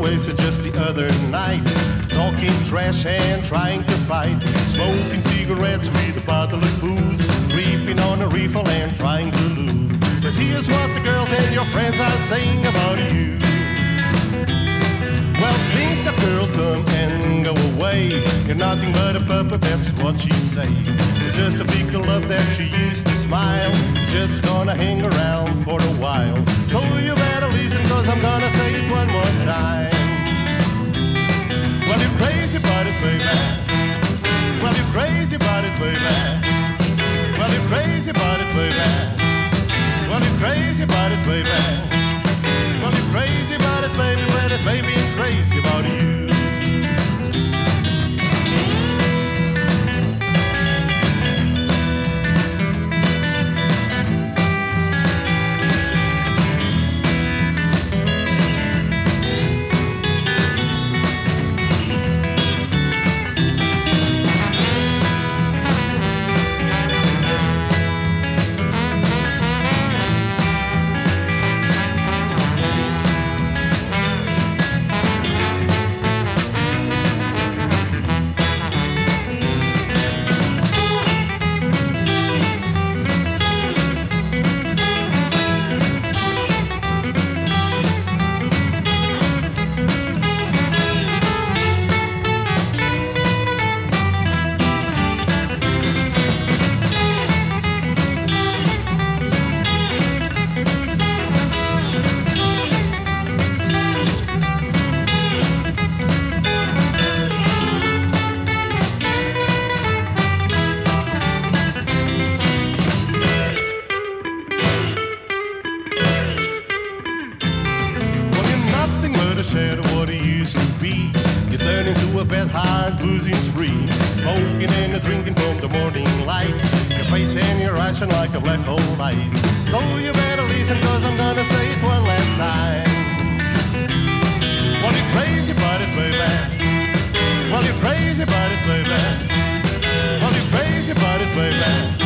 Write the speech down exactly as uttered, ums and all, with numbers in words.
wasted just the other night, talking trash and trying to fight, smoking cigarettes with a bottle of booze, creeping on a refill and trying to lose. But here's what the girls and your friends are saying about you. Well, since that girl come and go away, you're nothing but a puppet, that's what she say. You're just a fickle love that she used to smile, you're just gonna hang around for a while. So you better listen, cause I'm gonna say it one more time. Well, you're crazy about it, baby. Well, you're crazy about it, baby. Well, you're crazy about it, baby. Well, you're crazy about it, baby. Well, you're crazy about it, baby, but it baby ain't crazy about you. What he used to be, you turn into a bad hard boozing spree, smoking and drinking from the morning light, your face and your eyes shine like a black hole light. So you better listen, cause I'm gonna say it one last time. Well, you're crazy about it, baby. Well, you're crazy about it, baby. Well, you're crazy about it, baby.